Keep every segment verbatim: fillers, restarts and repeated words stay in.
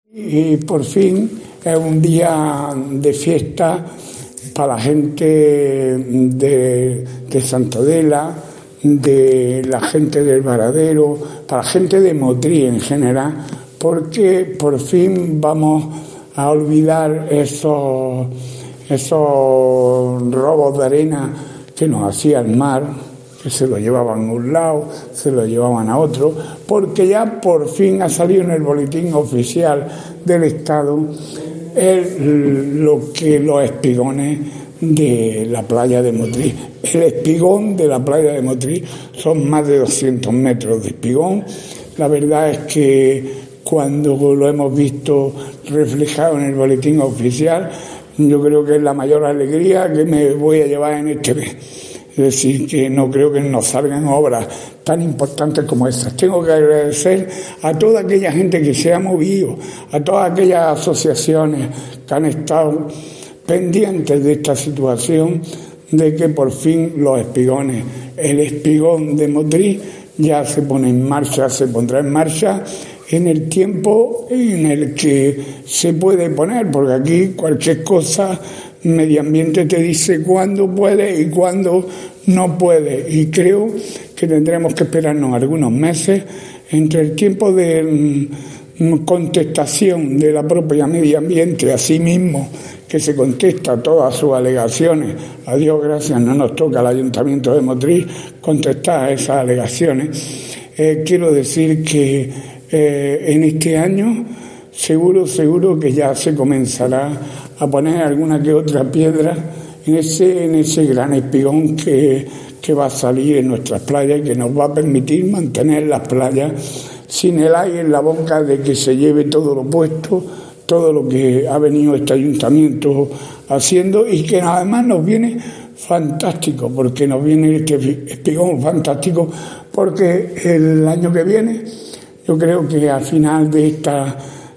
Y por fin es un día de fiesta para la gente de, de Santadela, de la gente del Varadero, para la gente de Motril en general, porque por fin vamos a olvidar esos, esos robos de arena que nos hacía el mar, que se lo llevaban a un lado, se lo llevaban a otro, porque ya por fin ha salido en el boletín oficial del Estado el, lo que los espigones de la playa de Motril. El espigón de la playa de Motril son más de doscientos metros de espigón. La verdad es que cuando lo hemos visto reflejado en el boletín oficial, yo creo que es la mayor alegría que me voy a llevar en este mes. Es decir, que no creo que nos salgan obras tan importantes como estas. Tengo que agradecer a toda aquella gente que se ha movido, a todas aquellas asociaciones que han estado pendientes de esta situación, de que por fin los espigones, el espigón de Motril ya se pone en marcha, se pondrá en marcha en el tiempo en el que se puede poner, porque aquí cualquier cosa, Medio Ambiente te dice cuándo puede y cuándo no puede, y creo que tendremos que esperarnos algunos meses entre el tiempo de contestación de la propia Medio Ambiente a sí mismo, que se contesta todas sus alegaciones. A Dios gracias, no nos toca al Ayuntamiento de Motril contestar esas alegaciones. Eh, quiero decir que eh, en este año seguro, seguro que ya se comenzará a poner alguna que otra piedra en ese, en ese gran espigón que, que va a salir en nuestras playas y que nos va a permitir mantener las playas sin el aire en la boca de que se lleve todo lo puesto, todo lo que ha venido este ayuntamiento haciendo, y que además nos viene fantástico, porque nos viene este espigón fantástico, porque el año que viene, yo creo que al final de esta,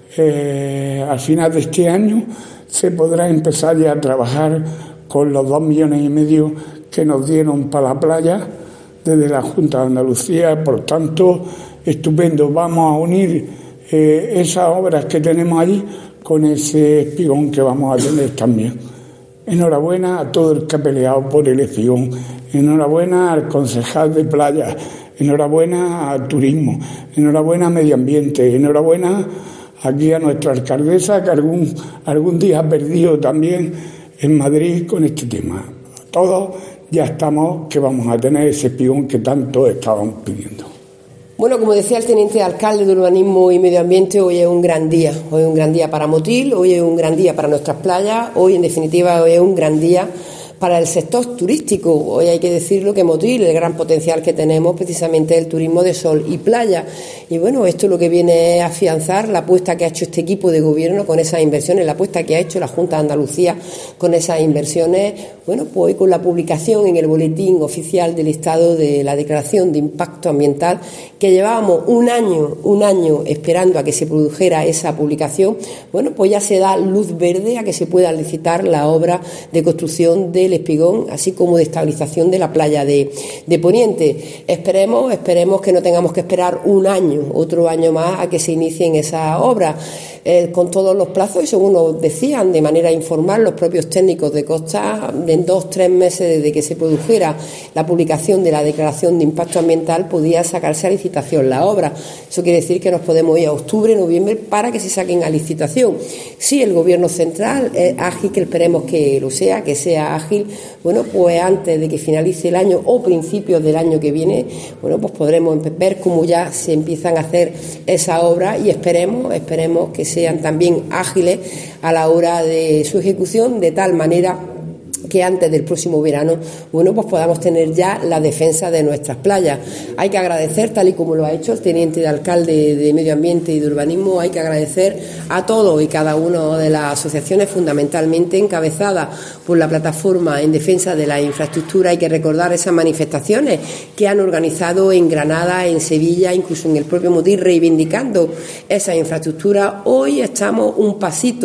eh, al final de este año se podrá empezar ya a trabajar con los dos millones y medio que nos dieron para la playa desde la Junta de Andalucía. Por tanto, estupendo. Vamos a unir eh, esas obras que tenemos allí con ese espigón que vamos a tener también. Enhorabuena a todo el que ha peleado por el espigón. Enhorabuena al concejal de playa. Enhorabuena al turismo. Enhorabuena a Medio Ambiente. Enhorabuena aquí a nuestra alcaldesa, que algún, algún día ha perdido también en Madrid con este tema. Todos ya estamos que vamos a tener ese espigón que tanto estábamos pidiendo. Bueno, como decía el teniente alcalde de Urbanismo y Medio Ambiente, hoy es un gran día. Hoy es un gran día para Motril, hoy es un gran día para nuestras playas, hoy en definitiva hoy es un gran día para el sector turístico. Hoy hay que decirlo que Motril, el gran potencial que tenemos precisamente es el turismo de sol y playa. Y bueno, esto lo que viene es afianzar la apuesta que ha hecho este equipo de gobierno con esas inversiones, la apuesta que ha hecho la Junta de Andalucía con esas inversiones. Bueno, pues hoy con la publicación en el boletín oficial del Estado de la Declaración de Impacto Ambiental, que llevábamos un año, un año esperando a que se produjera esa publicación, bueno, pues ya se da luz verde a que se pueda licitar la obra de construcción del espigón, así como de estabilización de la playa de, de Poniente. Esperemos, esperemos que no tengamos que esperar un año, otro año más, a que se inicien esas obras, eh, con todos los plazos, y según nos decían de manera informal los propios técnicos de Costa, en dos, tres meses desde que se produjera la publicación de la Declaración de Impacto Ambiental, podía sacarse a licitación la obra. Eso quiere decir que nos podemos ir a octubre, noviembre, para que se saquen a licitación. Si el Gobierno central es ágil, que esperemos que lo sea, que sea ágil, bueno, pues antes de que finalice el año o principios del año que viene, bueno, pues podremos ver cómo ya se empiezan a hacer esas obras, y esperemos, esperemos que sean también ágiles a la hora de su ejecución, de tal manera que antes del próximo verano, bueno, pues podamos tener ya la defensa de nuestras playas. Hay que agradecer, tal y como lo ha hecho el teniente de alcalde de Medio Ambiente y de Urbanismo, hay que agradecer a todos y cada una de las asociaciones, fundamentalmente encabezadas por la Plataforma en Defensa de la Infraestructura. Hay que recordar esas manifestaciones que han organizado en Granada, en Sevilla, incluso en el propio Motril, reivindicando esa infraestructura. Hoy estamos un pasito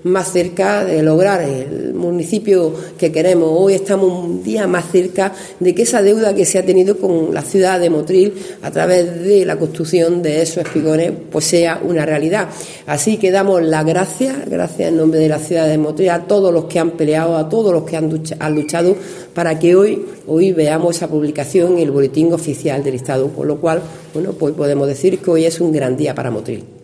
más cerca de lograr el municipio que queremos. Hoy estamos un día más cerca de que esa deuda que se ha tenido con la ciudad de Motril a través de la construcción de esos espigones pues sea una realidad. Así que damos las gracias, gracias en nombre de la ciudad de Motril a todos los que han peleado, a todos los que han luchado para que hoy, hoy veamos esa publicación en el boletín oficial del Estado, con lo cual, bueno, pues podemos decir que hoy es un gran día para Motril.